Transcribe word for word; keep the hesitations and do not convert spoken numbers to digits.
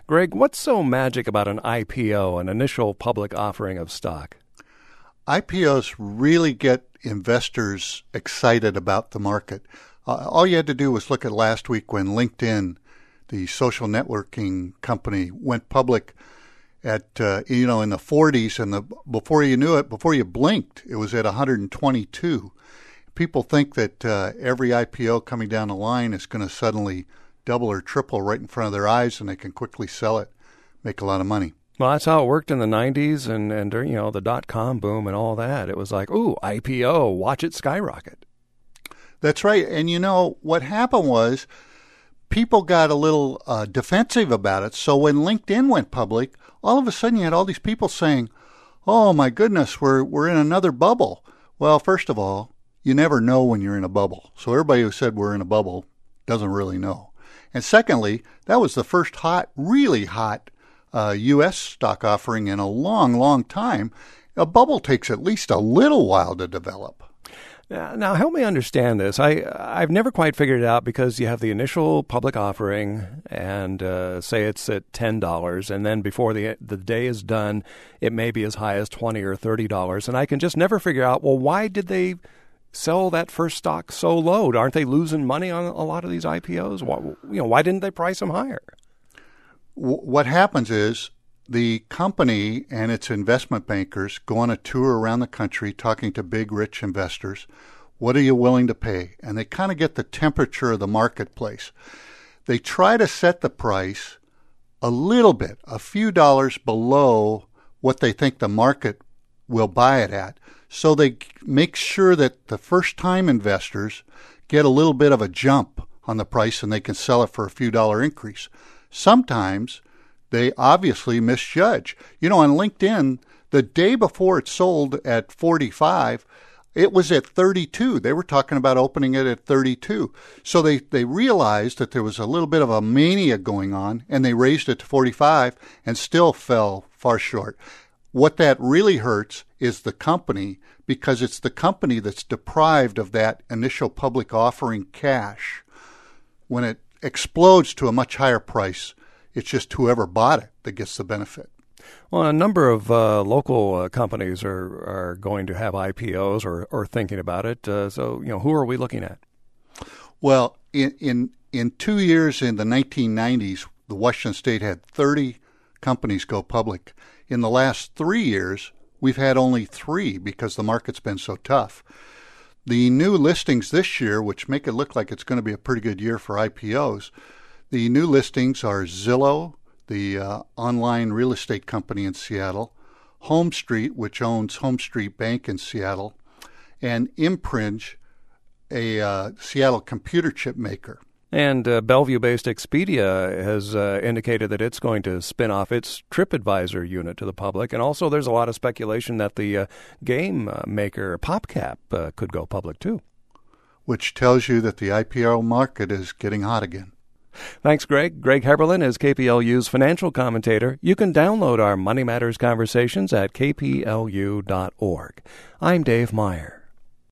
Greg, what's so magic about an I P O, an initial public offering of stock? I P Os really get investors excited about the market. Uh, all you had to do was look at last week when LinkedIn, the social networking company, went public at, uh, you know, in the forties, and the before you knew it, before you blinked, it was at one hundred twenty-two. People think that uh, every I P O coming down the line is going to suddenly double or triple right in front of their eyes, and they can quickly sell it, make a lot of money. Well, that's how it worked in the nineties and, and you know, the dot-com boom and all that. It was like, ooh, I P O, watch it skyrocket. That's right. And, you know, what happened was people got a little uh, defensive about it. So when LinkedIn went public, all of a sudden you had all these people saying, oh, my goodness, we're we're in another bubble. Well, first of all, you never know when you're in a bubble. So everybody who said we're in a bubble doesn't really know. And secondly, that was the first hot, really hot uh, U S stock offering in a long, long time. A bubble takes at least a little while to develop. Now, now help me understand this. I, I've never quite figured it out because you have the initial public offering and uh, say it's at ten dollars, and then before the the day is done, it may be as high as twenty dollars or thirty dollars. And I can just never figure out, well, why did they sell that first stock so low? Aren't they losing money on a lot of these I P Os? Why, you know, why didn't they price them higher? What happens is the company and its investment bankers go on a tour around the country talking to big, rich investors. What are you willing to pay? And they kind of get the temperature of the marketplace. They try to set the price a little bit, a few dollars below what they think the market will buy it at. So they make sure that the first-time investors get a little bit of a jump on the price and they can sell it for a few dollar increase. Sometimes they obviously misjudge. You know, on LinkedIn, the day before it sold at forty-five, it was at thirty-two. They were talking about opening it at thirty-two. So they, they realized that there was a little bit of a mania going on, and they raised it to forty-five and still fell far short. What that really hurts is the company, because it's the company that's deprived of that initial public offering cash. When it explodes to a much higher price, it's just whoever bought it that gets the benefit. Well, a number of uh, local uh, companies are, are going to have I P Os or, or thinking about it. Uh, so, you know, who are we looking at? Well, in, in in two years in the nineteen nineties, the Washington State had thirty companies go public. In the last three years, we've had only three because the market's been so tough. The new listings this year, which make it look like it's going to be a pretty good year for I P Os, the new listings are Zillow, the uh, online real estate company in Seattle, Home Street, which owns Home Street Bank in Seattle, and Imprinj, a uh, Seattle computer chip maker. And uh, Bellevue-based Expedia has uh, indicated that it's going to spin off its TripAdvisor unit to the public. And also there's a lot of speculation that the uh, game uh, maker PopCap uh, could go public too. Which tells you that the I P O market is getting hot again. Thanks, Greg. Greg Heberlein is K P L U's financial commentator. You can download our Money Matters conversations at k p l u dot org. I'm Dave Meyer.